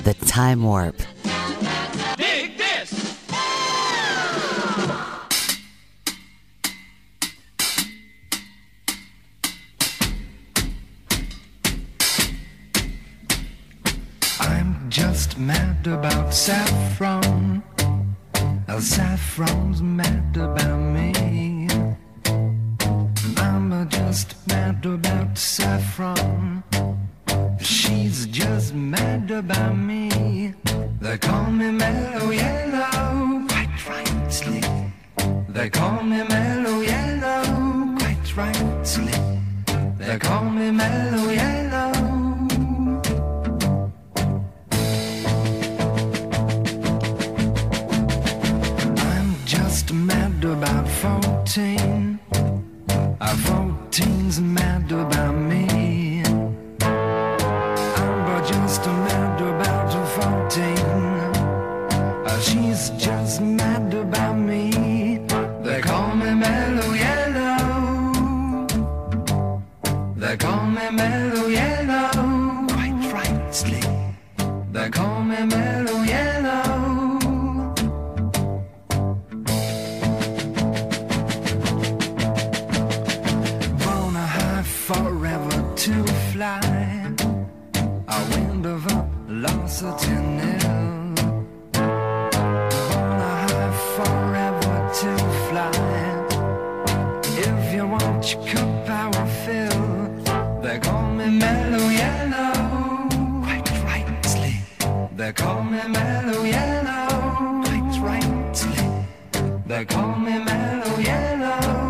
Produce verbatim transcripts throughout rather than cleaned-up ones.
The Time Warp. Dig this! I'm just mad about saffron. Uh, Saffron's mad about me. I'm uh, just mad about saffron. She's just mad about me. They call me Mellow Yellow, quite rightly. They call me Mellow Yellow, quite rightly. They call me Mellow Yellow. I'm just mad about fourteen. Uh, fourteen's mad about me. I'm just mad about fourteen. Uh, she's just mad about me. They call me Mellow Yellow. They call me Mellow Yellow, quite rightly. They call me Mellow Yellow. Wanna high forever to fly. A wind of velocity nil. Wanna high forever to fly. If you want your cup power fill, they call me Mellow Yellow, quite rightly. They call me Mellow Yellow, quite rightly. They call me Mellow Yellow.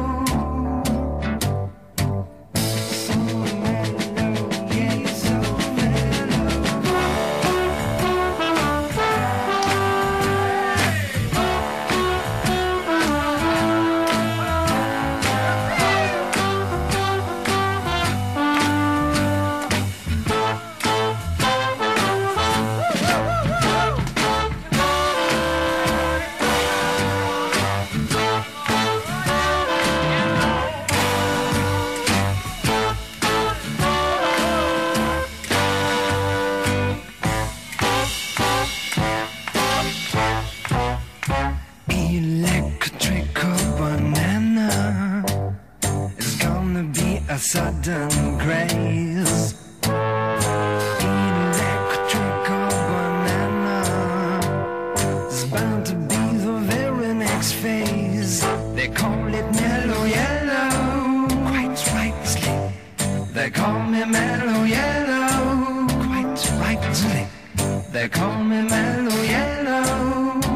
A sudden grace. Electrical banana is bound to be the very next phase. They call it Mellow Yellow, quite rightly. They call me Mellow Yellow, quite rightly. They call me Mellow Yellow.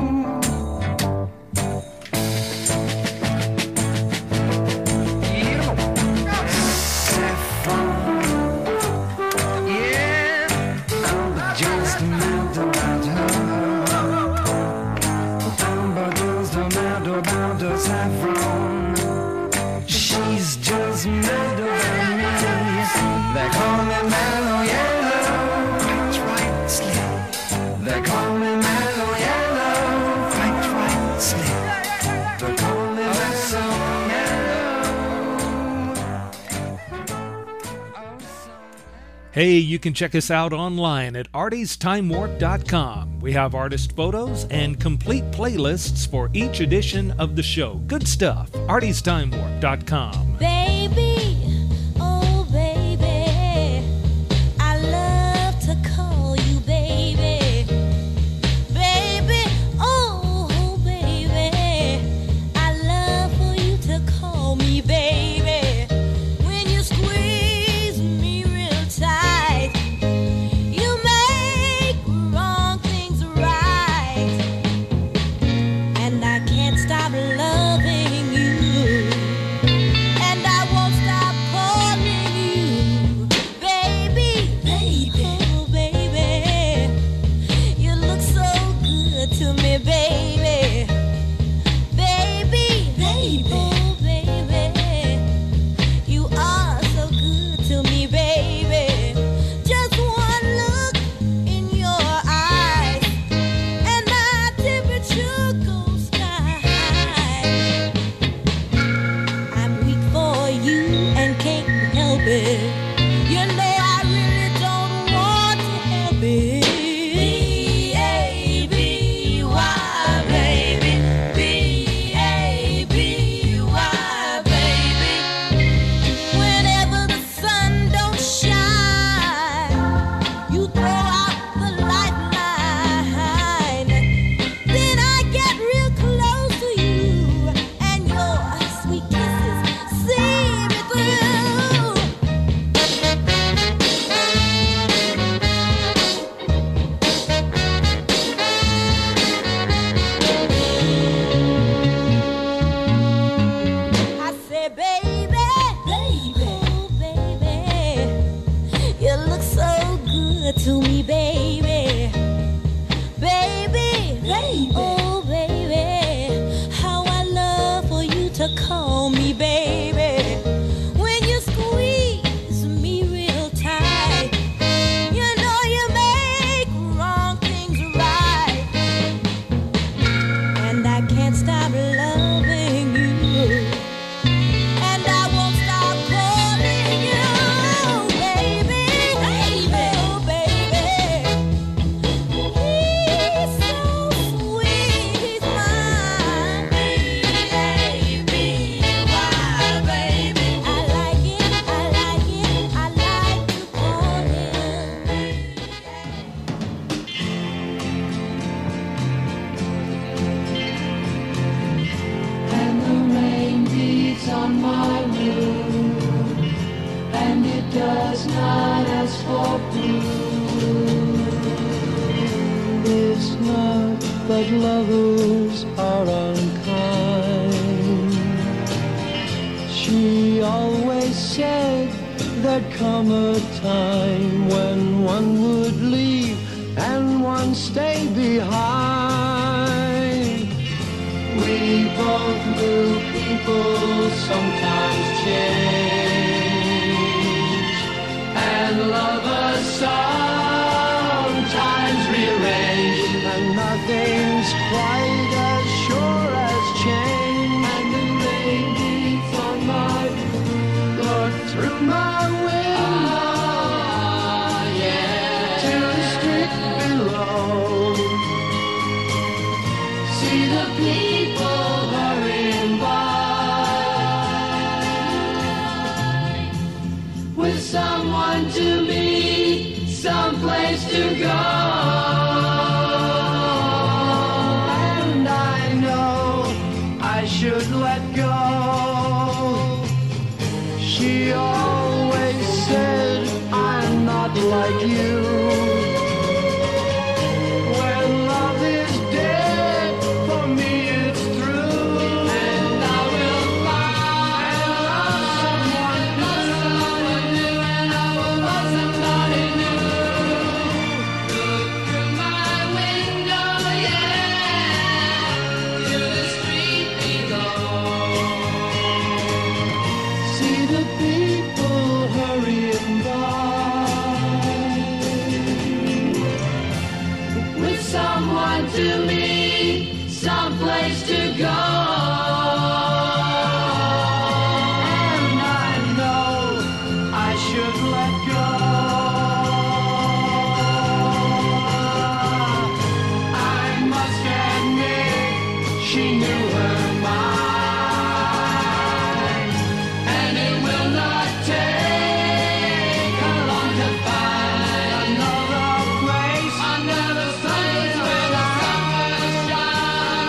Saffron, she's just mad about me. They call me Mellow Yellow, quite rightly. They call me Mellow Yellow, quite rightly. They call me Mellow Yellow. Oh, so... Hey, you can check us out online at arties time warp dot com. We have artist photos and complete playlists for each edition of the show. Good stuff. arties time warp dot com. Baby, oh baby, I love to call you baby. Baby, oh baby, I love for you to call me baby. When you squeeze me real tight, you make wrong things right, and I can't stop loving you, and I it's not that lovers are unkind. She always said there'd come a time when one would leave and one stay behind. We both knew people sometimes change, and lovers sometimes rearrange, and nothing's quite as sure as change. And the rain beats on my look through my window, oh, yeah, to the street below. See the people hurrying by, with someone to meet, someplace to go. And I know I should let go. She always said I'm not like you. When love is dead, for me it's through. And I will find someone new, and I will love somebody new. Look through my window, yeah, to the street below. See the people hurrying by, with someone to meet, someplace to go. And I know I should let go. I must admit she knew her mind, and it will not take her long to find another place, another place where the sun will shine,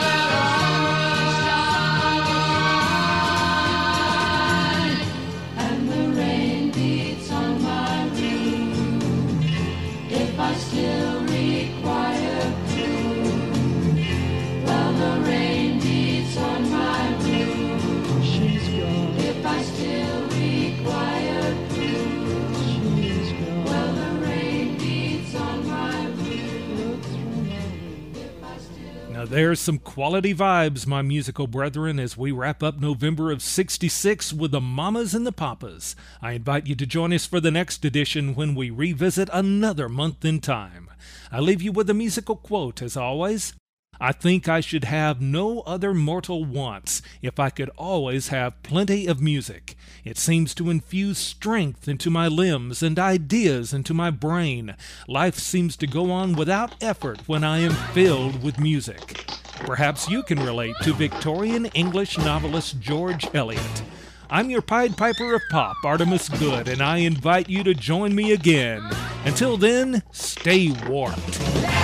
and the rain beats on my roof. If I still require proof, well, the rain beats on my roof. She's gone. If I still require proof, she's gone. Well, the rain beats on my roof. If I still Now there's some quality vibes, my musical brethren, as we wrap up November of sixty-six with the Mamas and the Papas. I invite you to join us for the next edition when we revisit another month in time. I leave you with a musical quote, as always. I think I should have no other mortal wants if I could always have plenty of music. It seems to infuse strength into my limbs and ideas into my brain. Life seems to go on without effort when I am filled with music. Perhaps you can relate to Victorian English novelist George Eliot. I'm your Pied Piper of Pop, Artemis Good, and I invite you to join me again. Until then, stay warped.